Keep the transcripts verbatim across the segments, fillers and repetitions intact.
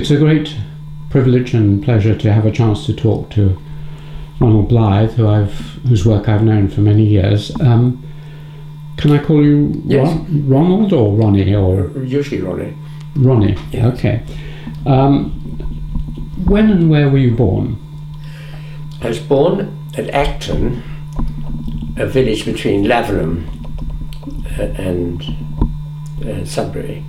It's a great privilege and pleasure to have a chance to talk to Ronald Blythe, who I've, whose work I've known for many years. Um, can I call you yes. Ron, Ronald or Ronnie? Or Usually Ronnie. Ronnie, yes. Okay. Um, when and where were you born? I was born at Acton, a village between Lavenham and uh, Sudbury,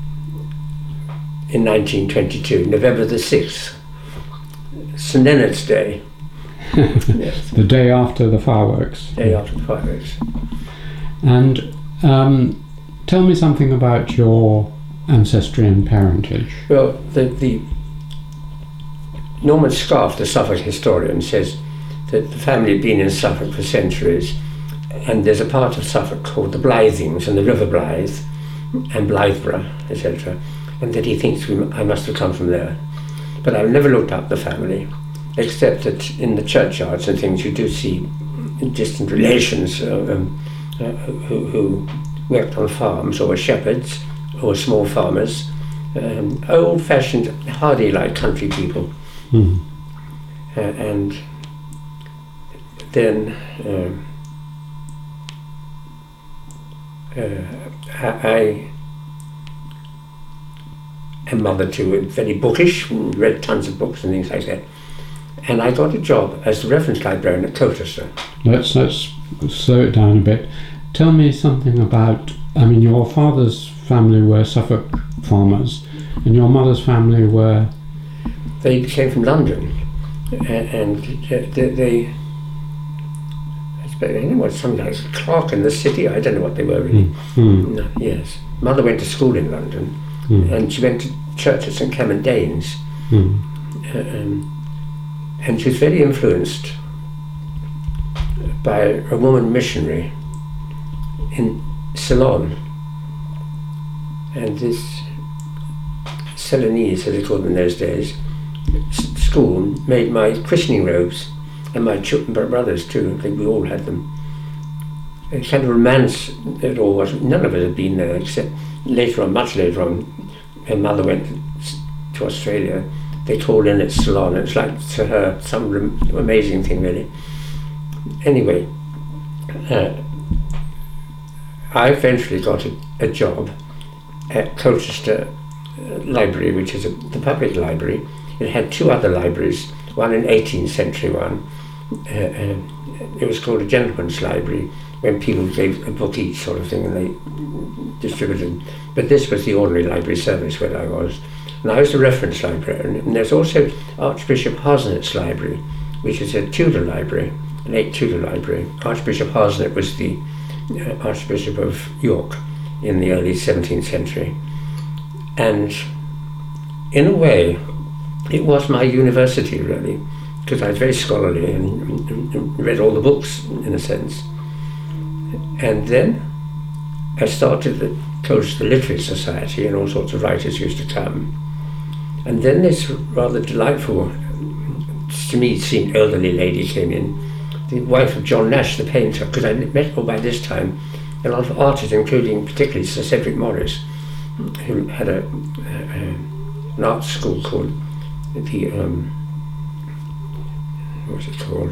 in nineteen twenty-two, November the sixth, Saint Leonard's Day. Yes. The day after the fireworks. Day after the fireworks. And um, tell me something about your ancestry and parentage. Well, the, the Norman Scarfe, the Suffolk historian, says that the family had been in Suffolk for centuries, and there's a part of Suffolk called the Blythings and the River Blythe and Blytheborough, et cetera, and that he thinks we, I must have come from there. But I've never looked up the family, except that in the churchyards and things you do see distant relations uh, um, uh, who, who worked on farms or were shepherds or small farmers, um, old-fashioned, hardy-like country people. Mm. Uh, and then um, uh, I am mother to very bookish, read tons of books and things like that. And I got a job as the reference librarian at Colchester. Let's, let's slow it down a bit. Tell me something about, I mean, your father's family were Suffolk farmers, and your mother's family were... They came from London, and they, they I don't know what, something like a clerk in the city, I don't know what they were really. Mm. No, yes. Mother went to school in London, mm. and she went to church at St Clement Danes. Mm. Uh, um, and she was very influenced by a woman missionary in Ceylon. And this Ceylonese, as they called them in those days, s- school made my christening robes, and my ch- brothers too. I think we all had them. A kind of romance it all was. None of us had been there, except later on, much later on, when Mother went to Australia. They called in at Ceylon. It was like, to her, some rem- amazing thing, really. Anyway, uh, I eventually got a, a job at Colchester uh, Library, which is a, the public library. It had two other libraries, one an eighteenth century one. Uh, uh, it was called a gentleman's library, when people gave a book each sort of thing and they distributed them. But this was the ordinary library service where I was. And I was the reference librarian. And there's also Archbishop Harsnet's library, which is a Tudor library, an eight Tudor library. Archbishop Harsnet was the uh, Archbishop of York in the early seventeenth century. And in a way, it was my university, really, because I was very scholarly and, and read all the books, in a sense. And then I started the Colchester Literary Society, and all sorts of writers used to come. And then this rather delightful, to me it seemed elderly lady came in, the wife of John Nash, the painter, because I met her by this time a lot of artists, including particularly Sir Cedric Morris, who had a, a an art school called the um, what was it called?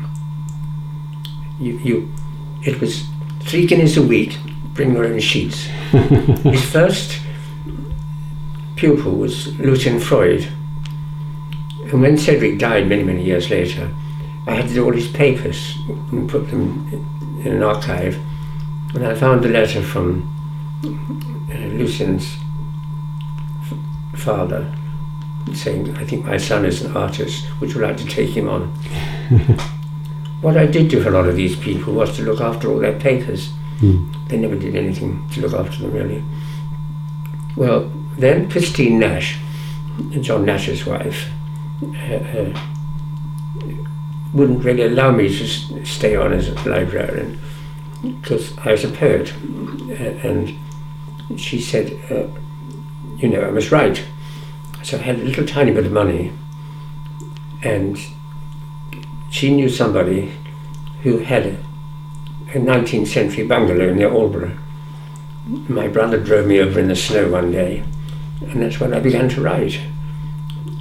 You, you, it was three guineas a week, bring your own sheets. His first pupil was Lucian Freud, and when Cedric died many, many years later, I had to do all his papers and put them in an archive, and I found a letter from uh, Lucian's f- father saying, I think my son is an artist, would you like to take him on? What I did do for a lot of these people was to look after all their papers. Mm. They never did anything to look after them, really. Well, then Christine Nash, John Nash's wife, uh, uh, wouldn't really allow me to s- stay on as a librarian because I was a poet, uh, and she said, uh, you know, I must write. So I had a little tiny bit of money, and she knew somebody who had a, a nineteenth century bungalow near Aldborough. My brother drove me over in the snow one day, and that's when I began to write.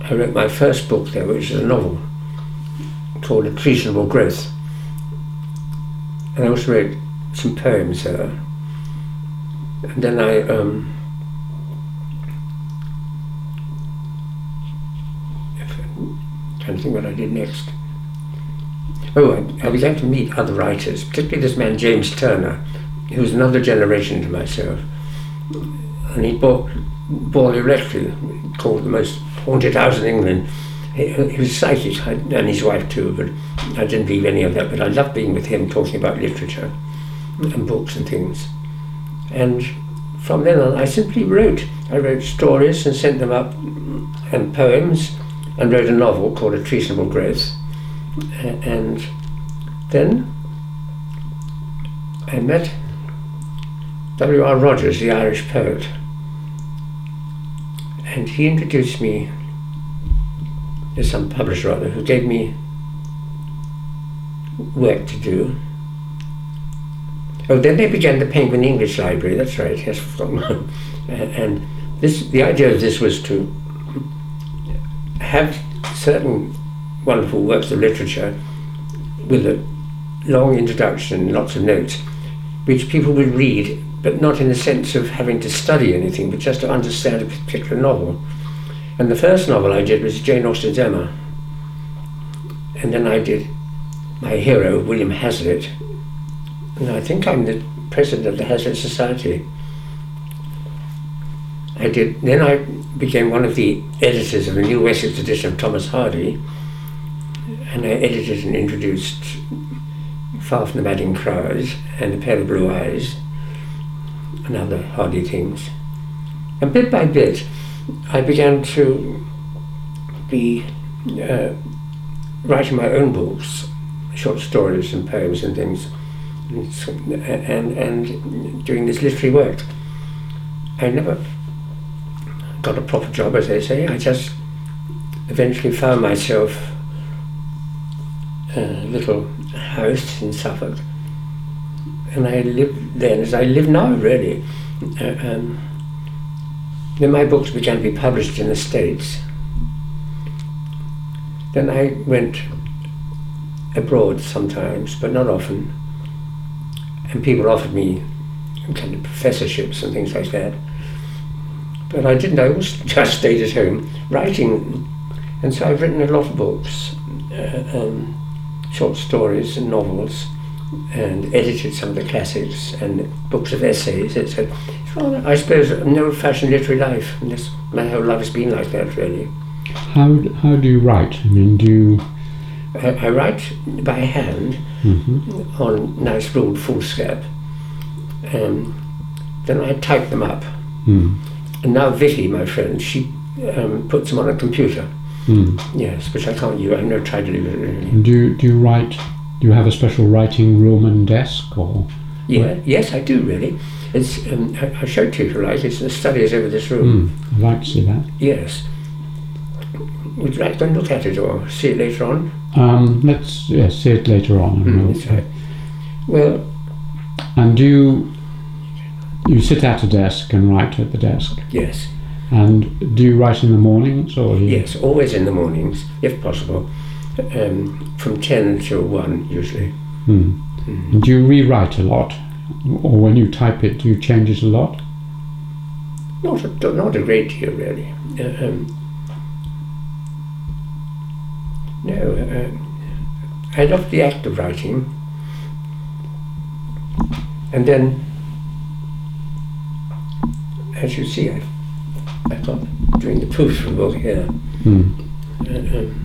I wrote my first book there, which is a novel called A Treasonable Growth. And I also wrote some poems there. And then I um, I'm trying to think what I did next. Oh, I, I began to meet other writers, particularly this man James Turner, who was another generation to myself. And he bought Borley Rectory, called the most haunted house in England. He, he was psychic, and his wife too, but I didn't believe any of that. But I loved being with him, talking about literature and books and things. And from then on, I simply wrote. I wrote stories and sent them up, and poems, and wrote a novel called A Treasonable Growth. And then I met W R Rogers, the Irish poet, and he introduced me to some publisher or other who gave me work to do. Oh, then they began the Penguin English Library, that's right, yes, I've forgotten. And this, the idea of this was to have certain wonderful works of literature with a long introduction and lots of notes, which people would read, but not in the sense of having to study anything, but just to understand a particular novel. And the first novel I did was Jane Austen's Emma. And then I did my hero, William Hazlitt. And I think I'm the president of the Hazlitt Society. I did, then I became one of the editors of the New Wessex edition of Thomas Hardy, and I edited and introduced Far from the Madding Crowds and A Pair of Blue Eyes and other Hardy things. And bit by bit, I began to be uh, writing my own books, short stories and poems and things, and, and, and doing this literary work. I never got a proper job, as they say. I just eventually found myself a little house in Suffolk, and I lived then as I live now, really. Uh, um, then my books began to be published in the States. Then I went abroad sometimes, but not often, and people offered me kind of professorships and things like that. But I didn't, I always just stayed at home writing, and so I've written a lot of books, uh, um, short stories and novels, and edited some of the classics and books of essays. It's, a, it's rather, I suppose, an old-fashioned literary life, and this, my whole life has been like that, really. How, how do you write? I mean, do you... I, I write by hand, mm-hmm. on nice ruled foolscap, and then I type them up. Mm. And now Vicky, my friend, she um, puts them on a computer. Mm. Yes, which I can't use. I've never tried to do it really. Do you, do you write? Do you have a special writing room and desk, or? Yeah, what? Yes, I do really. It's um, I, I showed to you if you like. It's the studies over this room. Mm, I'd like to see that. Yes. Would you like to look at it or see it later on? Um, let's yes, see it later on. Mm, that's right. Well. And do you? You sit at a desk and write at the desk? Yes. And do you write in the mornings, or? You... Yes, always in the mornings, if possible, um, from ten till one usually. Hmm. Mm. And do you rewrite a lot, or when you type it, do you change it a lot? Not a, not a great deal, really. Uh, um, no, uh, I love the act of writing, and then, as you see, I've, I've got doing the proofs for the book here. Hmm. Uh, um,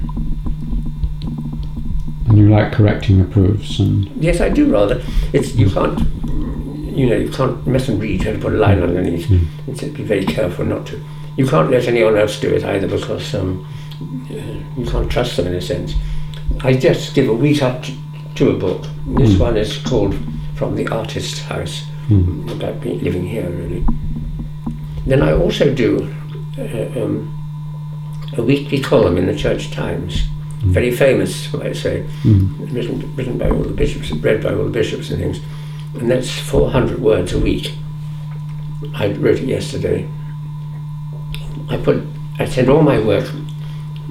and you like correcting the proofs, and yes, I do rather. It's you can't, you know, you can't mess and read. You have to put a line underneath. Mm. And so be very careful not to. You can't let anyone else do it either, because um, uh, you can't trust them in a sense. I just give a week up to, to a book. This mm. one is called From the Artist's House, mm. about being, living here, really. Then I also do uh, um, a weekly column in the Church Times, mm. very famous, I say, mm. written, written by all the bishops, read by all the bishops and things, and that's four hundred words a week. I wrote it yesterday. I put, I send all my work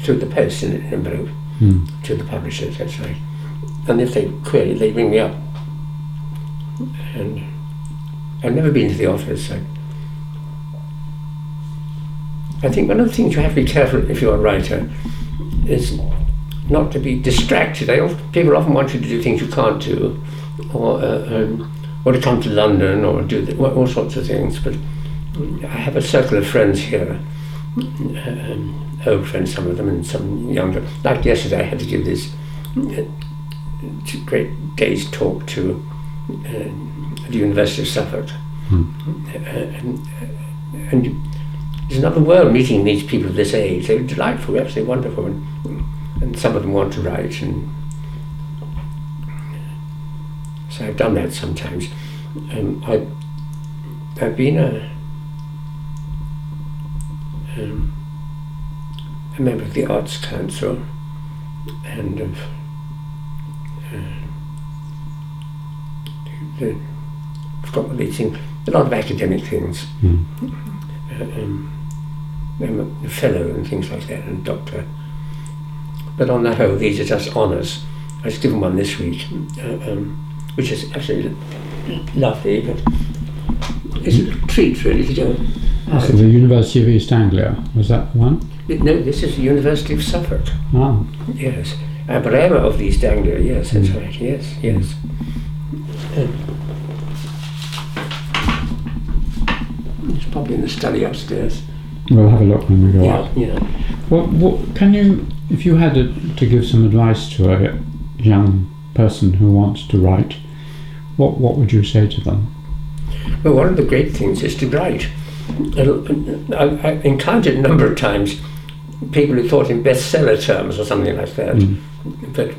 through the post in an envelope Mm. to the publishers, that's right. And if they query, they ring me up. And I've never been to the office. So I think one of the things you have to be careful if you're a writer is not to be distracted. I often, people often want you to do things you can't do, or uh, um, or to come to London, or do the, all sorts of things. But I have a circle of friends here, um, old friends, some of them, and some younger. Like yesterday, I had to give this uh, great day's talk to uh, the University of Suffolk, Mm. uh, and, uh, and you, there's another world meeting these people of this age. They're delightful, absolutely wonderful, and, and some of them want to write, and so I've done that sometimes. Um, I, I've been a, um, a member of the Arts Council, and of uh, the, I've got these things, a lot of academic things. Mm. Uh, um, I'm a fellow and things like that, and doctor. But on the whole, these are just honours. I was given one this week, uh, um, which is absolutely lovely, but it's a treat really to go. Ah, so the University of East Anglia, was that the one? No, this is the University of Suffolk. Ah. Yes. Uh, but I am of East Anglia, yes, that's Mm. right, yes, yes. Uh, it's probably in the study upstairs. We'll have a look when we go Yeah, up. yeah. What, what can you, if you had a, to give some advice to a young person who wants to write, what what would you say to them? Well, one of the great things is to write. I, I encountered a number of times people who thought in bestseller terms or something like that. Mm. But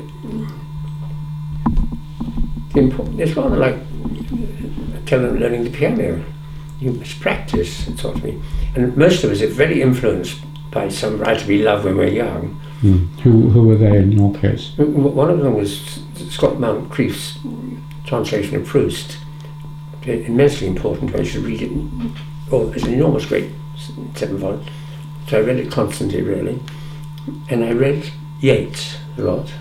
the important, it's rather like telling learning the piano. You must practice, it taught me. And most of us are very influenced by some writer we love when we're young. Mm. Who who were they in your case? One of them was Scott Mountcrief's translation of Proust. Immensely important. I should read it. Oh, it's an enormous, great seven volumes. So I read it constantly, really. And I read Yeats a lot.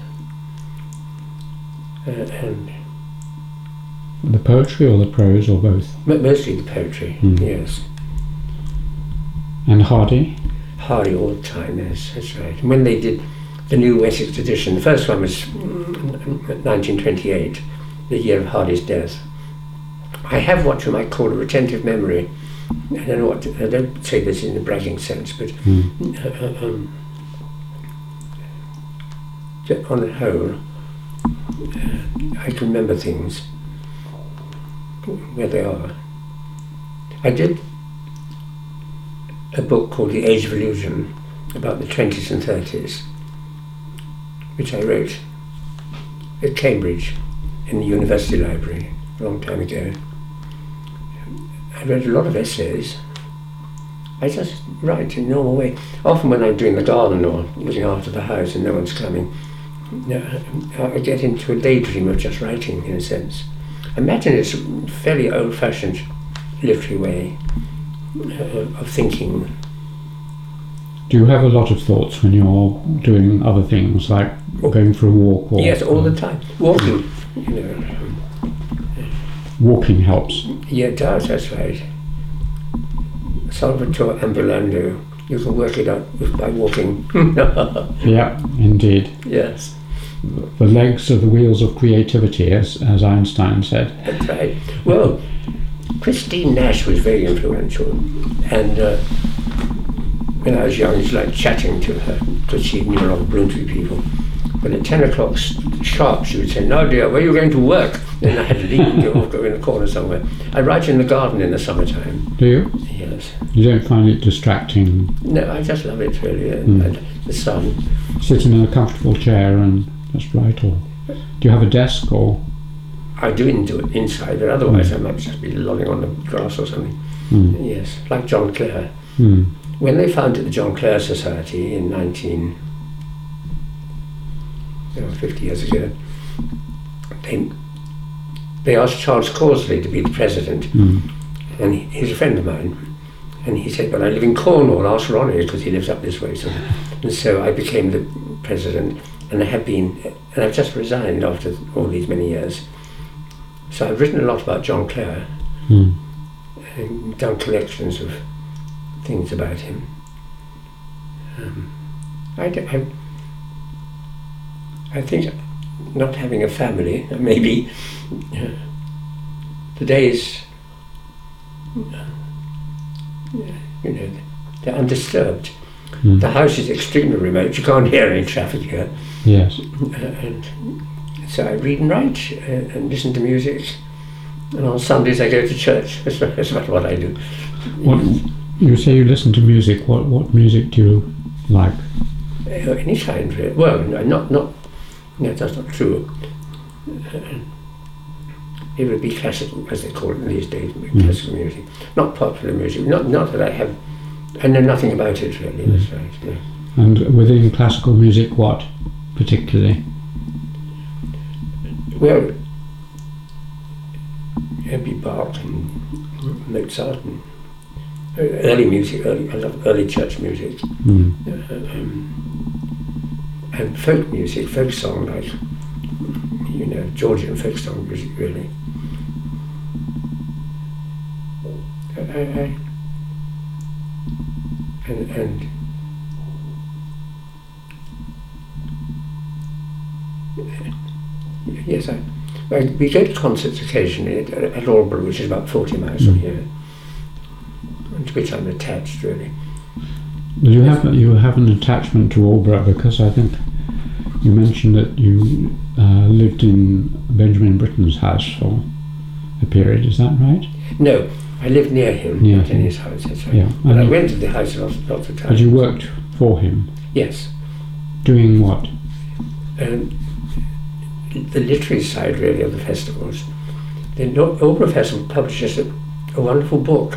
Uh, and The poetry or the prose or both? m- mostly the poetry, Mm. yes. And Hardy? Hardy all the time, yes, that's right. And when they did the new Wessex edition, the first one was mm, nineteen twenty-eight, the year of Hardy's death. I have what you might call a retentive memory. I don't know what, to, I don't say this in a bragging sense, but Mm. uh, um, on the whole, uh, I can remember things where they are. I did a book called The Age of Illusion about the twenties and thirties, which I wrote at Cambridge in the University Library a long time ago. I read a lot of essays. I just write in a normal way. Often when I'm doing the garden or looking after the house and no one's coming, I get into a daydream of just writing, in a sense. I imagine it's a fairly old-fashioned literary way uh, of thinking. Do you have a lot of thoughts when you're doing other things, like going for a walk? Or, Yes, all the time. Walking, you know. Walking helps. Yeah, it does, that's right. Salvatore Ambulando, you can work it out with, by walking. Yeah, indeed. Yes, The legs are the wheels of creativity, as, as Einstein said. that's right. Well, Christine Nash was very influential, and uh, when I was young, I used to like chatting to her, because she knew a lot of Bloomsbury people. But at ten o'clock sharp, she would say, "No, dear, where are you going to work?" Then I had to leave and go off, go in a corner somewhere. I write in the garden in the summertime. Do you? Yes. You don't find it distracting? No, I just love it, really, and, Mm. and the sun. Sitting in a comfortable chair and just write, or do you have a desk, or? I do do it inside, but otherwise I might just be lolling on the grass or something. Mm. Yes, like John Clare. Mm. When they founded the John Clare Society in nineteen, you know, fifty years ago, they, they asked Charles Causley to be the president, Mm. and he, he's a friend of mine. And he said, well, I live in Cornwall, ask Ronnie, because he lives up this way. So, and so I became the president, and I have been, and I've just resigned after all these many years. So I've written a lot about John Clare, mm. and done collections of things about him. Um, I, d- I, I think not having a family, maybe uh, the days, uh, you know, they're undisturbed. Mm. The house is extremely remote, you can't hear any traffic here. Yes. Uh, and so I read and write uh, and listen to music, and on Sundays I go to church. That's, that's not what I do. What, you say you listen to music, what, what music do you like? Uh, any kind, really. Well, no, not, not, no, that's not true. Uh, it would be classical, as they call it these days, mm. classical music. Not popular music, not, not that I have, I know nothing about it really, mm. that's right. No. And within classical music, what particularly? Well, it'd be Bach and Mozart and early music, early, I love early church music. Mm. Uh, um, and folk music, folk song, like, you know, Georgian folk song music, really. I, I, and, and yes, I, I, we go to concerts occasionally at, at Albury, which is about forty miles from here, and to which I'm attached, really. Well, you have you have an attachment to Albury because I think you mentioned that you uh, lived in Benjamin Britten's house for a period. Is that right? No, I lived near him, near not him. in his house. That's right. Yeah, but I you, went to the house lots, lots of times. But you worked for him? Yes. Doing what? Um, the literary side, really, of the festivals. The Albury Festival publishes a, a wonderful book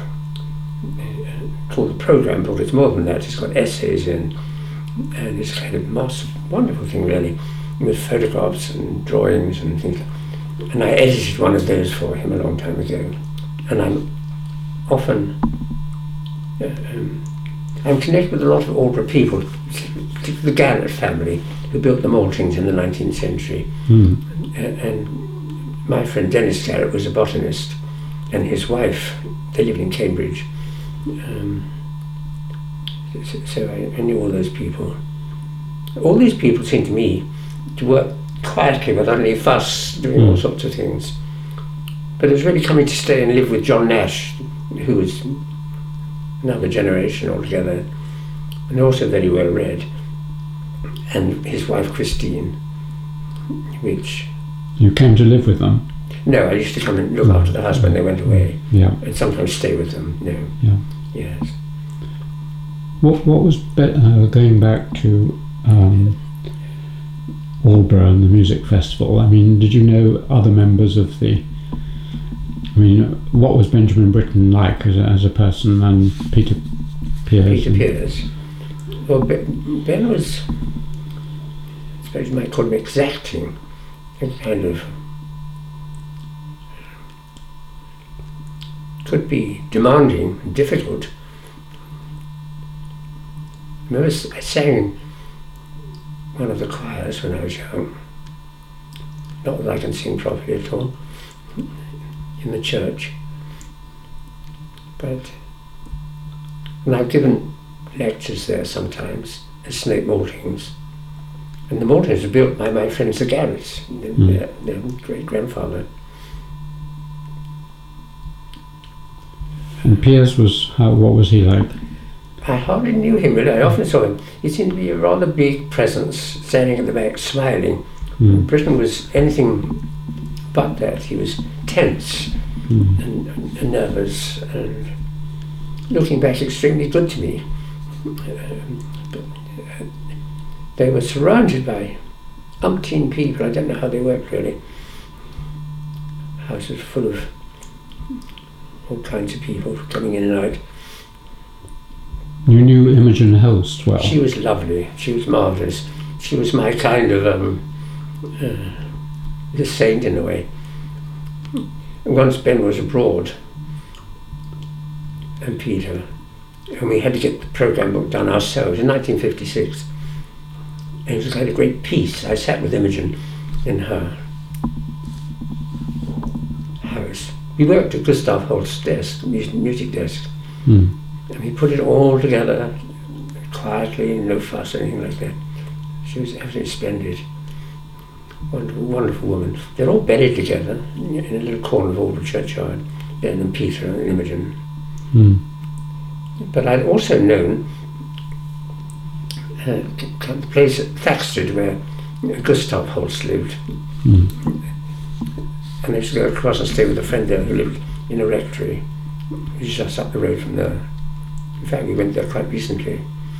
uh, called the Programme Book. It's more than that. It's got essays in, and it's kind of massive, wonderful thing, really, with photographs and drawings and things. And I edited one of those for him a long time ago. And I'm often, uh, um, I'm connected with a lot of Albury people, the Garrett family, who built the Maltings in the nineteenth century. Mm. And, and my friend Dennis Garrett was a botanist, and his wife, they lived in Cambridge. Um, so so I, I knew all those people. All these people seem to me to work quietly without any fuss, doing mm. all sorts of things. But it was really coming to stay and live with John Nash, who was another generation altogether, and also very well read, and his wife Christine, which... You came to live with them? No, I used to come and look after the house when they went away, yeah. and sometimes stay with them, no. Yeah. Yes. What, what was, be- uh, going back to um, Albury and the music festival, I mean, did you know other members of the... I mean, what was Benjamin Britten like as a, as a person, and Peter Pears? Peter Pears. Well, Ben, Ben was, I suppose you might call him exacting, a kind of, could be demanding and difficult. I remember I sang in one of the choirs when I was young. Not that I can sing properly at all, in the church, but and I've given lectures there sometimes at Snape Maltings, and the Maltings were built by my friends the Garretts, mm. their, their great grandfather. And Pears was how? What was he like? I hardly knew him, really. I often saw him. He seemed to be a rather big presence, standing at the back, smiling. Mm. Britten was anything but that. He was tense mm. and, and, and nervous, and looking back, extremely good to me. Um, but, uh, they were surrounded by umpteen people. I don't know how they worked, really. Houses full of all kinds of people coming in and out. You knew Imogen Holst well? She was lovely. She was marvellous. She was my kind of um, uh, the saint in a way. Once Ben was abroad, and Peter, and we had to get the programme book done ourselves in nineteen fifty-six. And it was like a great piece. I sat with Imogen in her house. We worked at Gustav Holst's desk, music, music desk, mm. and we put it all together quietly, no fuss, anything like that. She was absolutely splendid. Wonderful, wonderful woman. They're all buried together in a little corner of Albury churchyard, Ben and Peter and Imogen. Mm. But I'd also known uh, the place at Thaxted where Gustav Holst lived. Mm. And I used to go across and stay with a friend there who lived in a rectory, which is just up the road from there. In fact, we went there quite recently.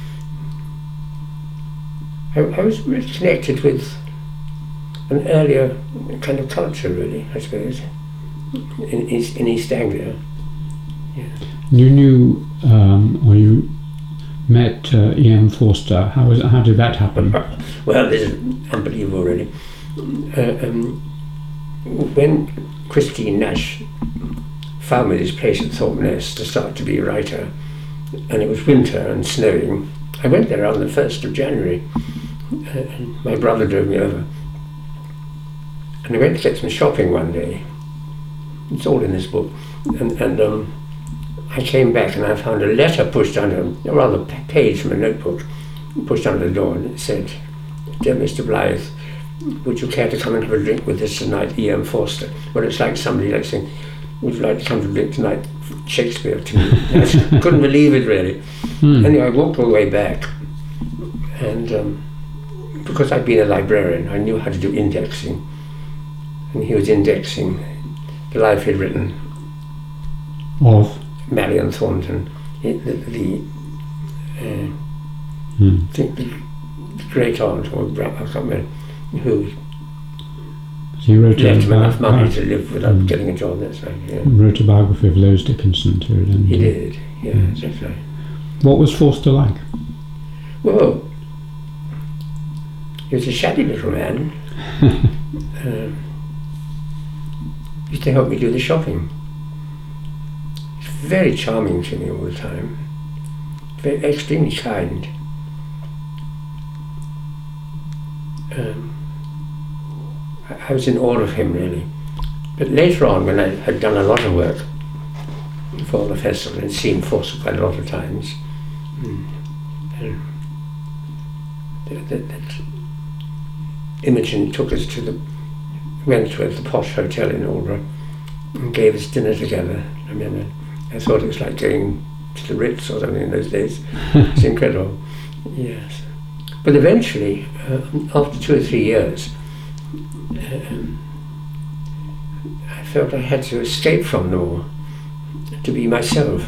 I, I was really connected with an earlier kind of culture, really, I suppose, in East, in East Anglia. Yeah. You knew, um, or you met uh, E M Forster. How was how did that happen? Well, this is unbelievable, really. Uh, um, when Christine Nash found me this place at Thorpe Nest to start to be a writer, and it was winter and snowing, I went there on the first of January, uh, and my brother drove me over. And I went to get some shopping one day. It's all in this book. And, and um, I came back and I found a letter pushed under, a rather page from a notebook, pushed under the door, and it said, "Dear Mister Blythe, would you care to come and have a drink with us tonight, E M Forster?" Well, it's like somebody like saying, "Would you like to come to drink tonight, Shakespeare?" to me. I just couldn't believe it, really. Hmm. Anyway, I walked all the way back, and um, because I'd been a librarian, I knew how to do indexing. And he was indexing the life he'd written Of? Marion Thornton, the, the, the uh, Hmm. I think the, the great aunt, or I can't remember, who He wrote left a, him enough bi- money bi- to live without Mm. getting a job. That's right. Yeah. wrote a biography of Lowes Dickinson too, didn't He he? did. Yeah, Yes. that's right. What was Forster like? Well, he was a shabby little man. um, used to help me do the shopping. He's very charming to me all the time. Very extremely kind. Um, I, I was in awe of him, really. But later on, when I had done a lot of work for the festival and seen Forster quite a lot of times, mm, um, that, that, that Imogen took us to the Wentworth, the posh hotel in Aldborough, and gave us dinner together. I remember, I thought it was like going to the Ritz or something in those days. It's incredible. Yes. But eventually, uh, after two or three years, um, I felt I had to escape from them all, to be myself.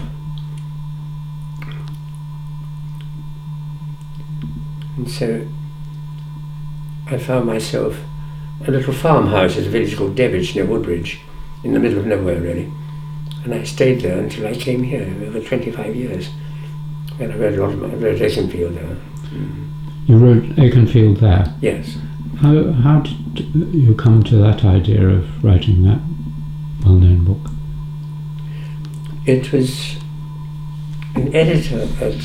And so I found myself a little farmhouse at a village called Debbage near Woodbridge, in the middle of nowhere, really. And I stayed there until I came here over twenty-five years. And I read a lot of my, I read Eichenfield there. Mm. You wrote Aikenfield there. Yes. How how did you come to that idea of writing that well-known book? It was an editor at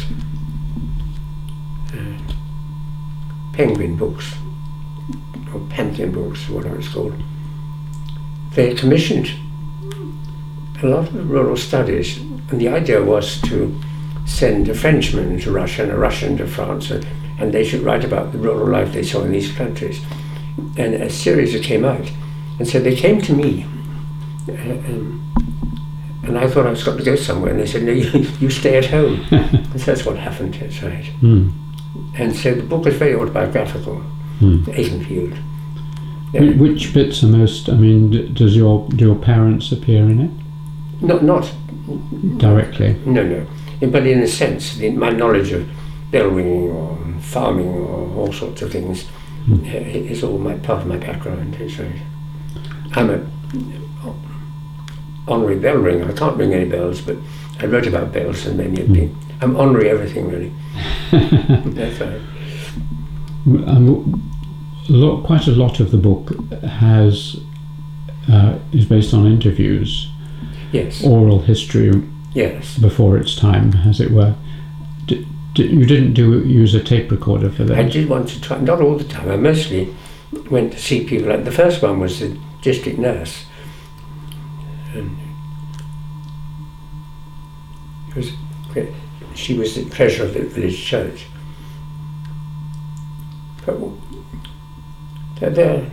uh, Penguin Books, or Pantheon Books, or whatever it's called. They commissioned a lot of rural studies, and the idea was to send a Frenchman to Russia and a Russian to France, and, and they should write about the rural life they saw in these countries. And a series that came out. And so they came to me, uh, um, and I thought I was got to go somewhere, and they said, "No, you, you stay at home." And so that's what happened, that's right. Mm. And so the book is very autobiographical, Mm. Aikenfield. Wh- Which bits are most? I mean, d- does your do your parents appear in it Not, not, directly? no, no. But in a sense, the, my knowledge of bell ringing or farming or all sorts of things Mm. uh, is all my part of my background. It's right. I'm a honorary bell ringer. I can't ring any bells, but I wrote about bells and many have been. I'm honorary everything, really. That's right. Um, a lot, quite a lot of the book has uh, is based on interviews, Yes. oral history Yes. before its time, as it were. D- d- you didn't do use a tape recorder for that? I did want to try, not all the time. I mostly went to see people. Like the first one was the district nurse. And it was, she was the treasurer of the village church. But they're, they're,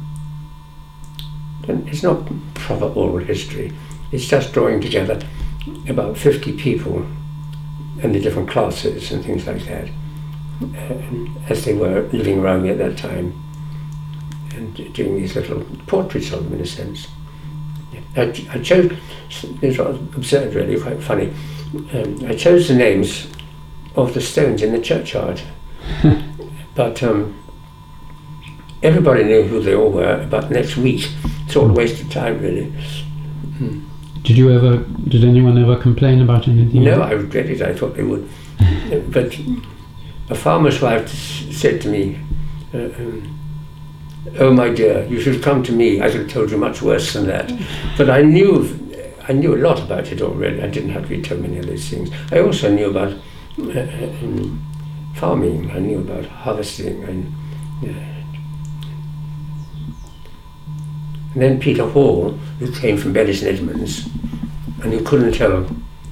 it's not proper oral history. It's just drawing together about fifty people and the different classes and things like that, uh, as they were living around me at that time, and doing these little portraits of them in a sense. I, I chose, it's rather absurd really, quite funny, um, I chose the names of the stones in the churchyard, but um, everybody knew who they all were about the next week. It's all a waste of time really. Mm. Did you ever, did anyone ever complain about anything? No, I regret it, I thought they would. But a farmer's wife said to me, uh, um, "Oh my dear, you should come to me. I could have told you much worse than that." But I knew, I knew a lot about it already. I didn't have to be told many of those things. I also knew about uh, um, farming. I knew about harvesting. And, uh, and then Peter Hall, who came from Bellis and Edmonds, and who couldn't tell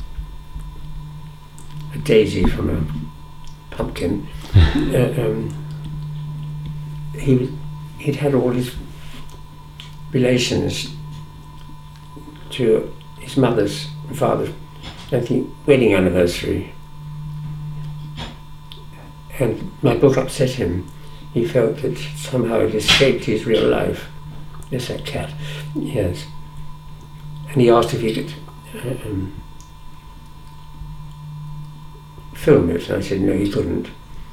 a daisy from a pumpkin, uh, um, he he'd had all his relations to his mother's and father's, I think, wedding anniversary. And my book upset him. He felt that somehow it escaped his real life. Yes, that cat, yes. And he asked if he could uh, um, film it, and I said no, he couldn't.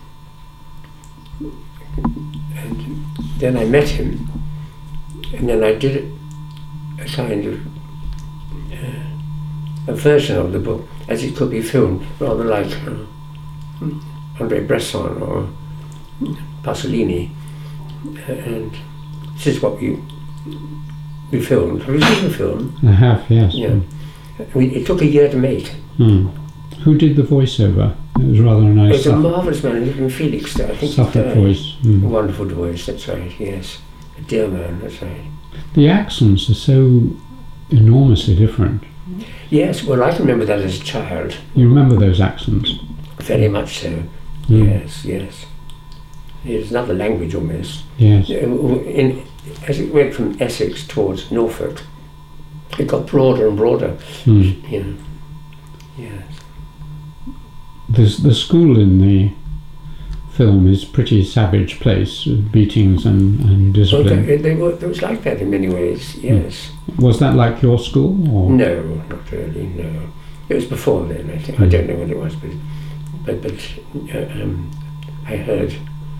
And then I met him, and then I did a kind of uh, a version of the book as it could be filmed, rather like uh, André Bresson or Pasolini. Uh, and this is what we we filmed. Have you seen the film? I have, yes. Yeah. We, it took a year to make. Hmm. Who did the voiceover? It was rather a nice. It's a marvellous man, lived in Felix there. I think Suffolk he died. voice. Hmm. A wonderful voice, that's right, yes. A dear man, that's right. The accents are so enormously different. Yes, well, I can remember that as a child. You remember those accents? Very much so. Mm. Yes, yes. It's another language almost. Yes. In, as it went from Essex towards Norfolk, it got broader and broader. Mm. You know. Yes. There's the school in the film is a pretty savage place, with beatings and, and discipline. Well, they, they were, it was like that in many ways, yes. Mm. Was that like your school? Or? No, not really, no. It was before then, I think. Mm. I don't know what it was, but but, but uh, um, I heard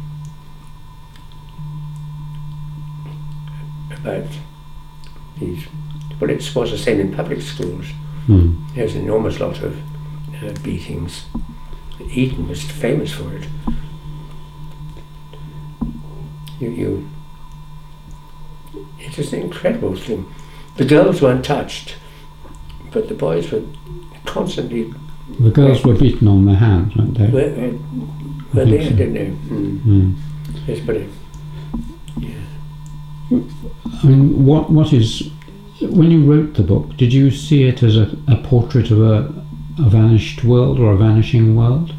about these, well, it was the same in public schools. Mm. There was an enormous lot of uh, beatings. Eton was famous for it. You, you, it was an incredible thing. The girls weren't touched, but the boys were constantly. The girls were beaten on the hand, weren't they? Were, were, were they? So. I don't know. Mm. Mm. Yes, but it, yeah. I mean, what what is when you wrote the book? Did you see it as a, a portrait of a, a vanished world or a vanishing world?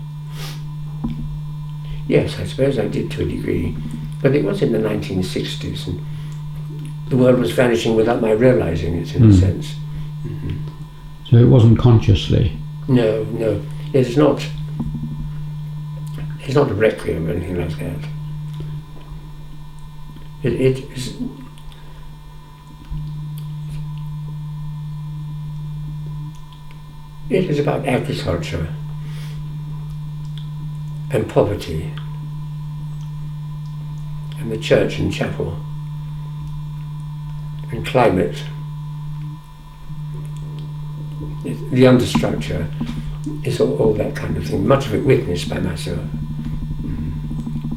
Yes, I suppose I did to a degree, but it was in the nineteen sixties, and the world was vanishing without my realising it, in mm. a sense. Mm-hmm. So it wasn't consciously. No, no, it's not. It's not a requiem or anything like that. It, it is. It is about agriculture and poverty and the church and chapel and climate. It, the understructure is all, all that kind of thing, much of it witnessed by myself.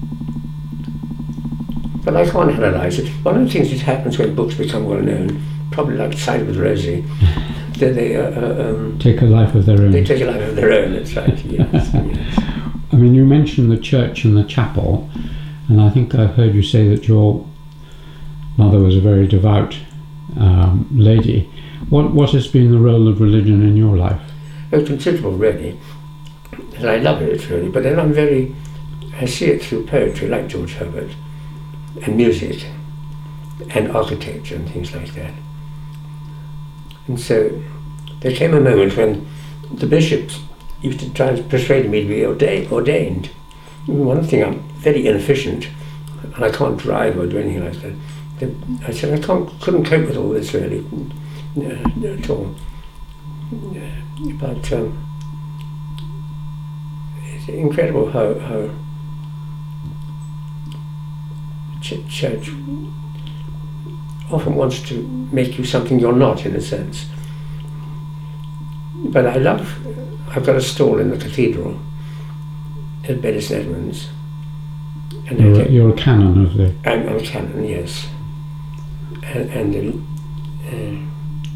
But I can't analyse it. One of the things that happens when books become well known, probably like Side with Rosie. they they uh, uh, um, take a life of their own. They take a life of their own. That's right. Yes, yes. I mean, you mentioned the church and the chapel, and I think I've heard you say that your mother was a very devout um, lady. What what has been the role of religion in your life? Oh, considerable, really. And I love it, really. But then I'm very, I see it through poetry, like George Herbert, and music, and architecture, and things like that. And so there came a moment when the bishops used to try and persuade me to be ordained. ordained. One thing, I'm very inefficient, and I can't drive or do anything like that. I said, I can't, couldn't cope with all this, really, uh, at all. But um, it's incredible how, how ch- church often wants to make you something you're not, in a sense. But I love, I've got a stall in the cathedral at Bury St Edmunds. And you're, get, you're a canon of the... I'm, I'm a canon, yes. And, and uh,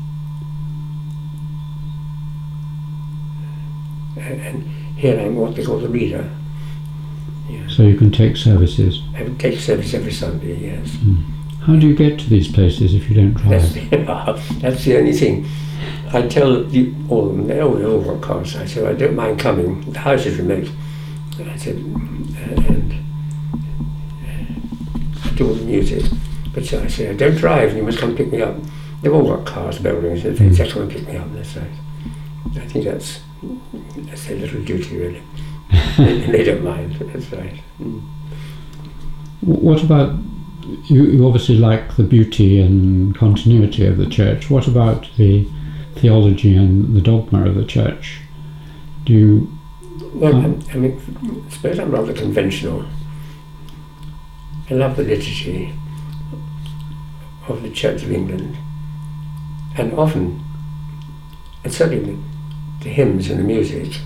and here I'm what they call the reader. Yeah. So you can take services? I would take service every Sunday, yes. Mm. How do you get to these places if you don't drive? That's the, that's the only thing. I tell the, all of them, they all, they all got cars. I said, I don't mind coming. The house is remote. I said, uh, and uh, I do all the music. But so I said, I don't drive, you must come pick me up. They've all got cars, buildings, and things. They come and pick me up, that's right. I think that's that's their little duty, really. And they don't mind, that's right. Mm. What about, you, you obviously like the beauty and continuity of the church. What about the theology and the dogma of the church? Do you... Well, um, I mean, I suppose I'm rather conventional. I love the liturgy of the Church of England, and often, and certainly the, the hymns and the music.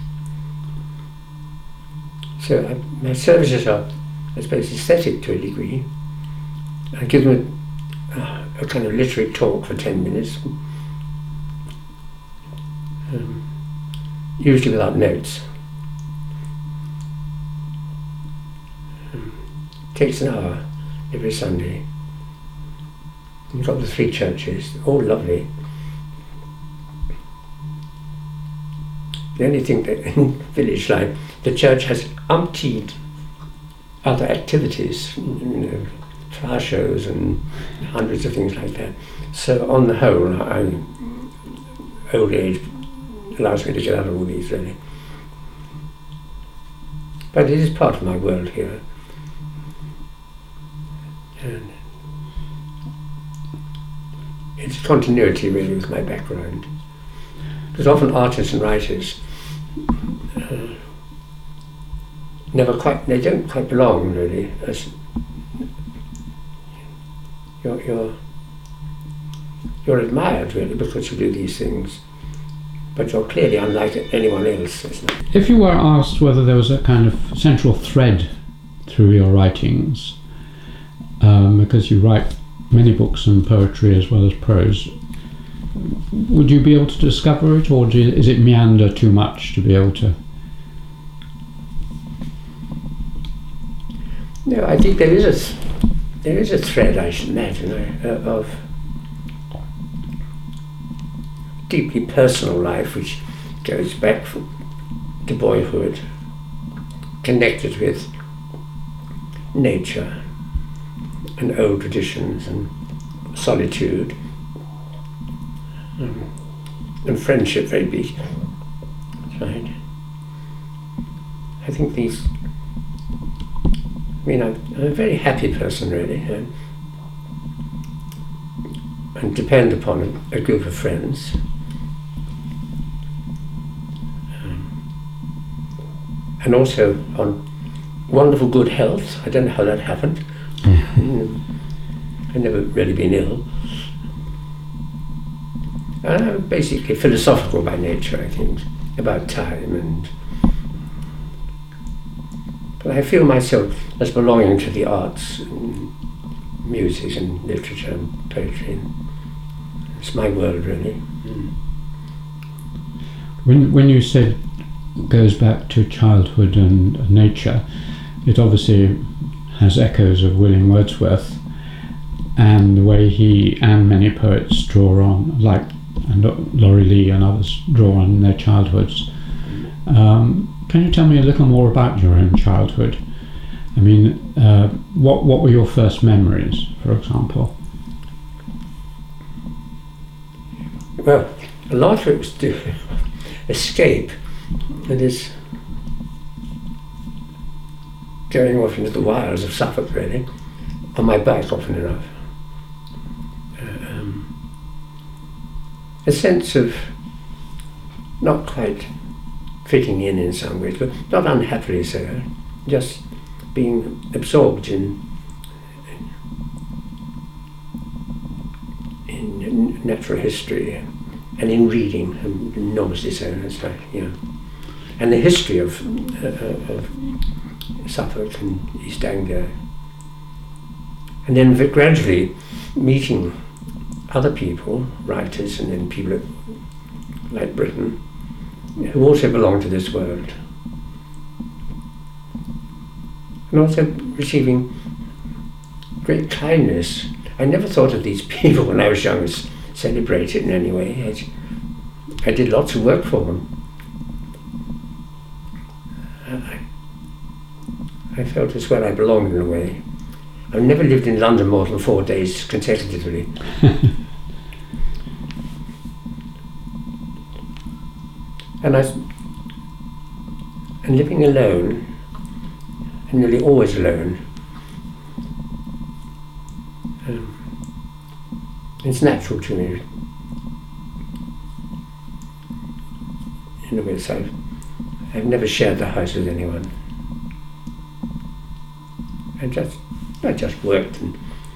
So I, my services are, I suppose, aesthetic to a degree. I give them a, uh, a kind of literary talk for ten minutes, um, usually without notes. Um, takes an hour every Sunday. We've got the three churches, all lovely. The only thing that in village life, the church has umpteen other activities, you know, flower shows and hundreds of things like that. So on the whole, I, old age allows me to get out of all these, really. But it is part of my world here. And it's continuity, really, with my background. Because often artists and writers uh, never quite, they don't quite belong, really. As you're, you're, you're admired, really, because you do these things. But you're clearly unlike anyone else, isn't it? If you were asked whether there was a kind of central thread through your writings, um, because you write many books and poetry as well as prose, would you be able to discover it, or do you, is it meander too much to be able to? No, I think there is a there is a thread, I should imagine, uh, of deeply personal life, which goes back to boyhood, connected with nature and old traditions and solitude um, and friendship, very big. That's right. I think these, I mean, I'm, I'm a very happy person, really, and, and depend upon a, a group of friends. And also on wonderful good health. I don't know how that happened. Mm. I've never really been ill. And I'm basically philosophical by nature, I think, about time. And but I feel myself as belonging to the arts, and music and literature and poetry. And it's my world, really. Mm. When when you said goes back to childhood and nature, it obviously has echoes of William Wordsworth and the way he and many poets draw on, like and Laurie Lee and others draw on their childhoods. Um, can you tell me a little more about your own childhood? I mean, uh, what what were your first memories, for example? Well, a lot of it was to escape, that is, going off into the wilds of Suffolk, really, on my bike often enough. Uh, um, a sense of not quite fitting in in some ways, but not unhappily so, just being absorbed in, in, in natural history and in reading, and enormously so, that's right, yeah. And the history of, uh, of Suffolk and East Anglia. And then gradually meeting other people, writers, and then people like Britain, who also belong to this world. And also receiving great kindness. I never thought of these people when I was young as celebrated in any way. I, I did lots of work for them. I, I felt as well I belonged in a way. I've never lived in London more than four days consecutively. and I, and living alone, and nearly always alone, um, it's natural to me. In a way, so I've, I've never shared the house with anyone. I just, I just worked, and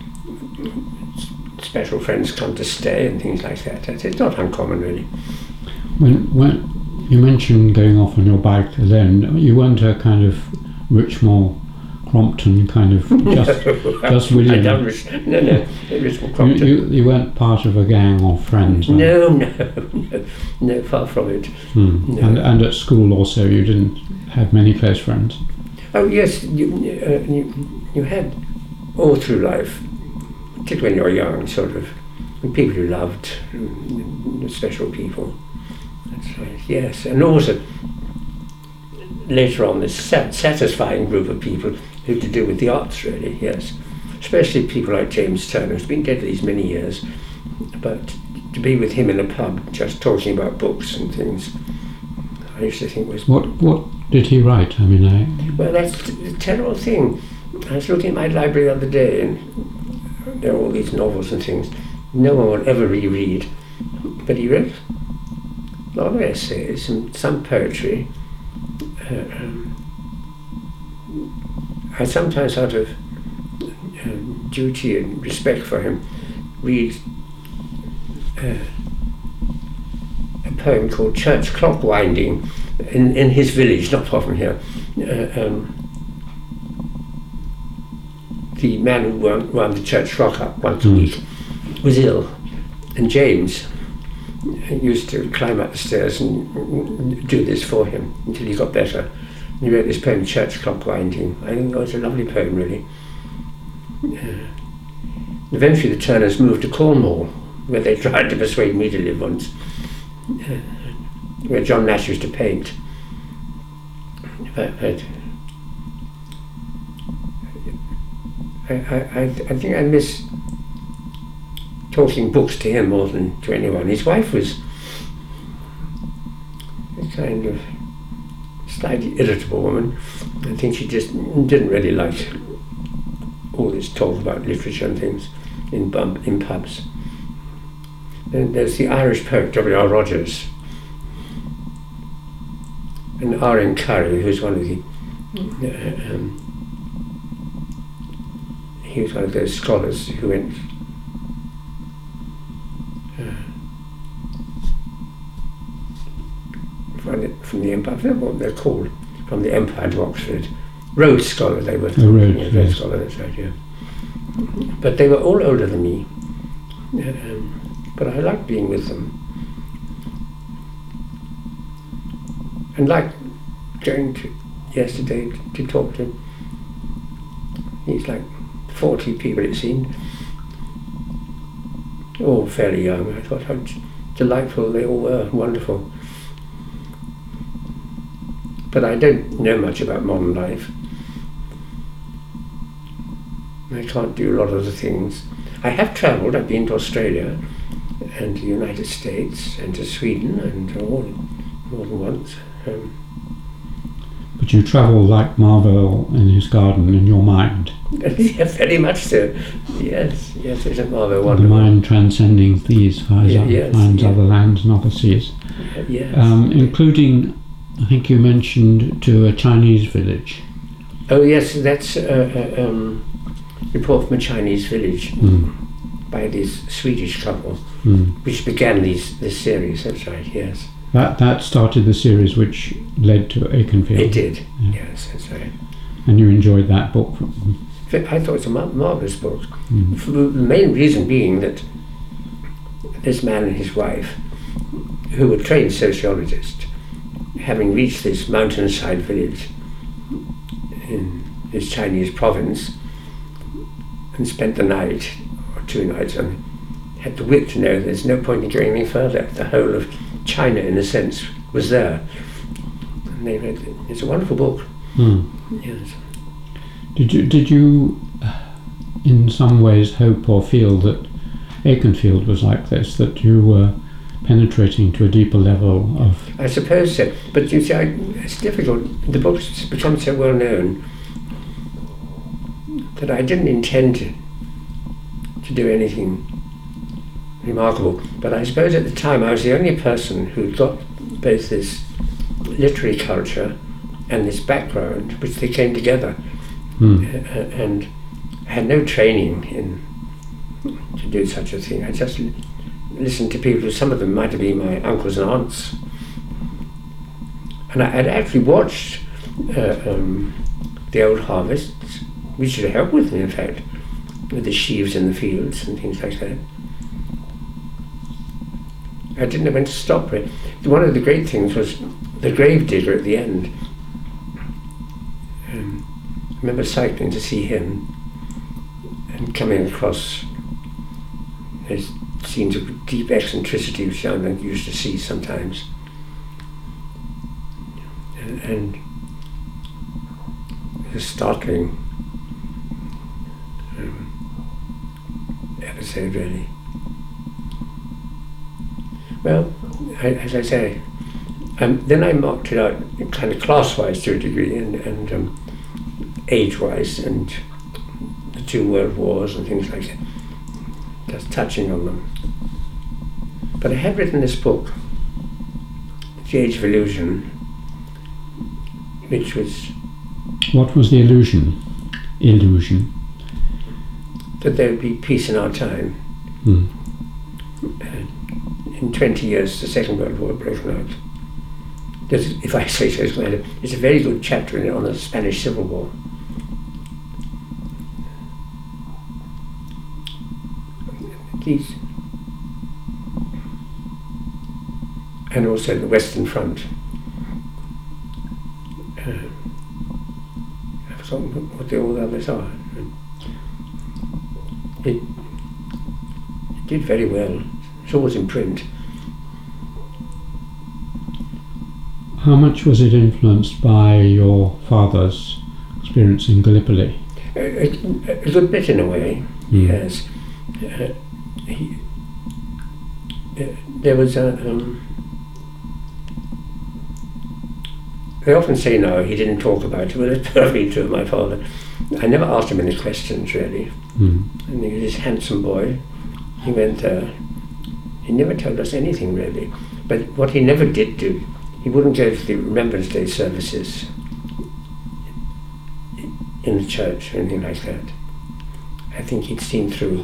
special friends come to stay and things like that. It's not uncommon, really. When, when you mentioned going off on your bike alone, you weren't a kind of Richmond Crompton kind of just, no, just William. I don't, no, no, Richmond Crompton. You, you, you weren't part of a gang or friends. No, no, no, no, far from it. Hmm. No. And, and at school also, you didn't have many close friends. Oh yes, you, uh, you, you had all through life, particularly when you were young, sort of, people you loved, special people. That's right, yes. And also, later on, this sat- satisfying group of people who to do with the arts, really, yes. Especially people like James Turner, who's been dead these many years, but to be with him in a pub, just talking about books and things, I used to think was... What, what did he write? I mean, I... Well, that's the terrible thing. I was looking at my library the other day, and there are all these novels and things no one will ever reread. But he wrote a lot of essays and some poetry. Uh, um, I sometimes, out of um, duty and respect for him, read uh, a poem called Church Clock Winding in, in his village, not far from here. Uh, um, the man who wound, wound the church clock up once mm. a week was ill, and James used to climb up the stairs and do this for him until he got better. He wrote this poem, Church Clock Winding. I think it was a lovely poem, really. Uh, eventually the Turners moved to Cornwall, where they tried to persuade me to live once, uh, where John Nash used to paint. But, but I, I, I think I miss talking books to him more than to anyone. His wife was a kind of slightly irritable woman. I think she just didn't really like all this talk about literature and things in, bum, in pubs. Then there's the Irish poet W R Rogers and R N Curry, who's one of the uh, um, he was one of those scholars who went uh, from, the, from the Empire, I don't know what they're called, from the Empire to Oxford. Rhodes Scholar they were. Oh, Rhodes, yeah, Rhodes yes. Scholar, that's right, yeah. But they were all older than me. Um, but I like being with them. And like going to yesterday to, to talk to, he's like forty people it seemed, all fairly young. I thought how delightful they all were, wonderful. But I don't know much about modern life. I can't do a lot of the things. I have travelled, I've been to Australia and the United States and to Sweden and all, more than once. Um, but you travel like Marvell in his garden in your mind. Yeah, very much so. Yes, yes, isn't Marvell The wonderful? mind transcending these finds, Yeah, other, yes, finds yeah. other lands and other seas. Yes. Um, including, I think you mentioned, to a Chinese village. Oh yes, that's a uh, uh, um, report from a Chinese village Mm. by this Swedish couple, Mm. which began these, this series. That's right. Yes, That that started the series which led to Aikenfield. it did. Yeah. Yes, that's right. And you enjoyed that book. I thought it was a mar- marvelous book. Mm. For the main reason being that this man and his wife, who were trained sociologists, having reached this mountainside village in this Chinese province and spent the night or two nights and had the wit to know there's no point in going any further. The whole of China, in a sense, was there. And they read it. It's a wonderful book. Mm. Yes. Did you did you, in some ways, hope or feel that Aikenfield was like this? That you were penetrating to a deeper level of. I suppose so. But you see, I, it's difficult. The book's become so well known that I didn't intend to, to do anything remarkable. But I suppose at the time I was the only person who got both this literary culture and this background, which they came together. Mm. Uh, and I had no training in to do such a thing. I just l- listened to people. Some of them might have been my uncles and aunts. And I had actually watched uh, um, the old harvests, which should help with me, in fact, with the sheaves in the fields and things like that. I didn't know when to stop it. One of the great things was the grave digger at the end. Um, I remember cycling to see him and coming across those scenes of deep eccentricity which I used to see sometimes. And, and it was a startling um, episode, really. Well, I, as I say, um, then I marked it out kind of class-wise to a degree and, and um, age-wise, and the two world wars and things like that, just touching on them. But I had written this book, The Age of Illusion, which was What was the illusion? Illusion. that there would be peace in our time. Mm. In twenty years, the Second World War had broken out. There's, if I say so, it's a very good chapter in it on the Spanish Civil War. These, and also the Western Front. Uh, I've forgotten what the, all the others are. It, it did very well. It's always in print. How much was it influenced by your father's experience in Gallipoli? A, a, a good bit in a way, Mm. yes. Uh, he, uh, there was a. Um, they often say no, he didn't talk about it, but it's perfectly true of my father. I never asked him any questions, really. Mm. And he was this handsome boy. He went there. He never told us anything, really. But what he never did do, he wouldn't go to the Remembrance Day services in the church or anything like that. I think he'd seen through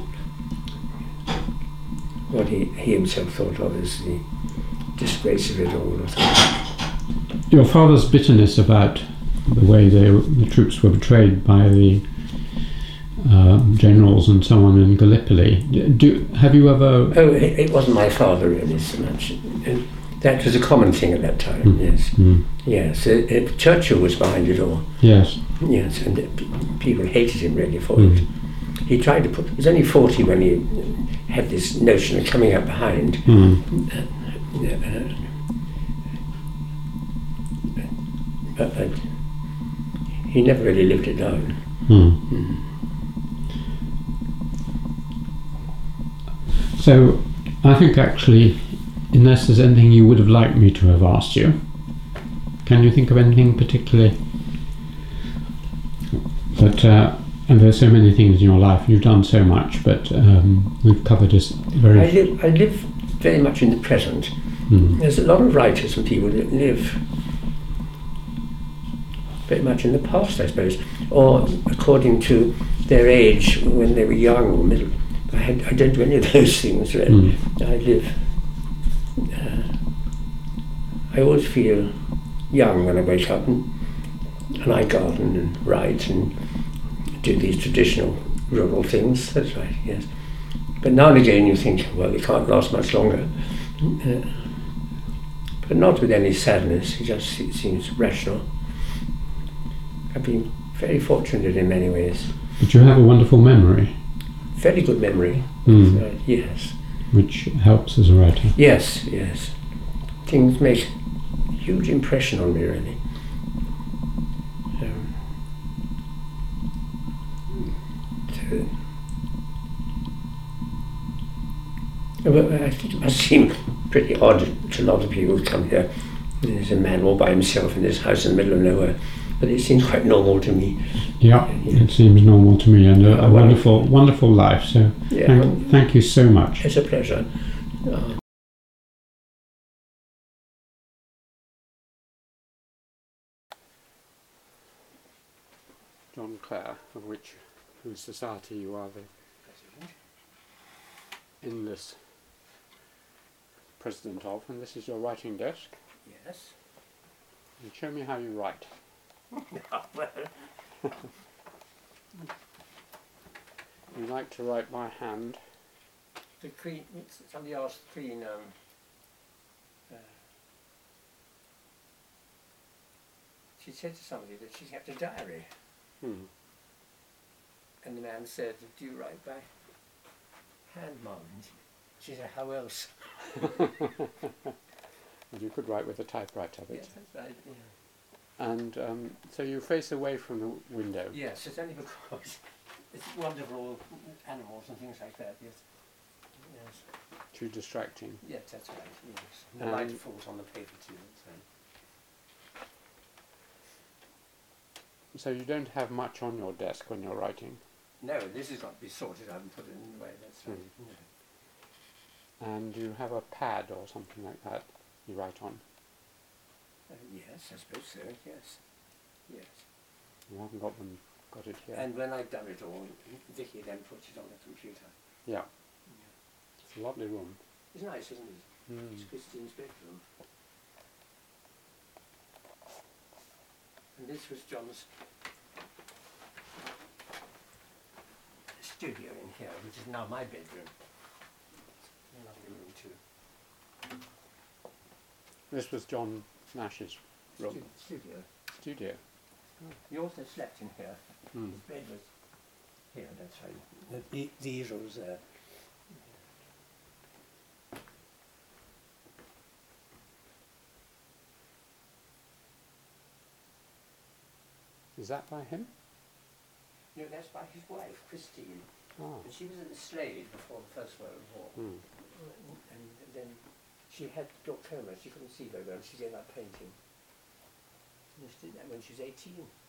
what he, he himself thought of as the disgrace of it all. Or something. Your father's bitterness about the way they, the troops were betrayed by the um, generals and so on in Gallipoli. Do have you ever? Oh, it, it wasn't my father really so much. Uh, that was a common thing at that time. Mm. Yes, Mm. yes. Uh, uh, Churchill was behind it all. Yes. Yes, and uh, p- people hated him really for Mm. it. He tried to put. He was only forty when he had this notion of coming up behind. Mm. Uh, but uh, he never really lived it down. Mm. Mm. So, I think actually, unless there's anything you would have liked me to have asked you, can you think of anything particularly? But uh, and there's so many things in your life. You've done so much, but um, we've covered this very. I live. I live very much in the present. Mm. There's a lot of writers and people that live very much in the past, I suppose, or according to their age when they were young or middle. I, had, I don't do any of those things really. Mm. I live. Uh, I always feel young when I wake up, and, and I garden and write and do these traditional rural things. That's right, yes. But now and again you think, well, it can't last much longer. Uh, but not with any sadness. It just it seems rational. I've been very fortunate in many ways. But you have a wonderful memory. Very good memory. Mm. Uh, yes. Which helps as a writer. Yes, yes. Things make a huge impression on me, really. Um, so, well, I think it must seem pretty odd to a lot of people who come here. There's a man all by himself in this house in the middle of nowhere. But it seems quite normal to me. Yeah, Yeah. it seems normal to me, and a, a Oh, well. wonderful, wonderful life. So Yeah. thank, thank you so much. It's a pleasure. Uh, John Clare, of which whose society you are the in this president of, and this is your writing desk. yes. And show me how you write. You like to write by hand. The Queen, somebody asked the Queen, um, uh, she said to somebody that she kept a diary, Hmm. and the man said, do you write by hand, Mum? And she said, how else? And you could write with a typewriter, but Yes, that's right, yeah. and um, so you face away from the window. Yes, it's only because it's wonderful animals and things like that, yes. Yes, Too distracting. yes, that's right, yes. The Um, light falls on the paper too, so. So you don't have much on your desk when you're writing. No, this has got to be sorted out and put it in the way, that's right. Hmm. No. And you have a pad or something like that you write on. Uh, yes, I suppose so, yes. Yes. You haven't got them, got it here. And when I've done it all, Vicky then puts it on the computer. Yeah. It's a lovely room. It's nice, isn't it? Mm. It's Christine's bedroom. And this was John's studio in here, which is now my bedroom. It's a lovely room too. This was John Nash's room. Stu- studio. Studio. He also slept in here. Mm. His bed was here, that's right. The, the, the easel's there. Is that by him? No, that's by his wife, Christine. Oh. And she was at the Slade before the First World War. Mm. And then she had glaucoma, she couldn't see very well, and she gave up painting. And she did that when she was eighteen.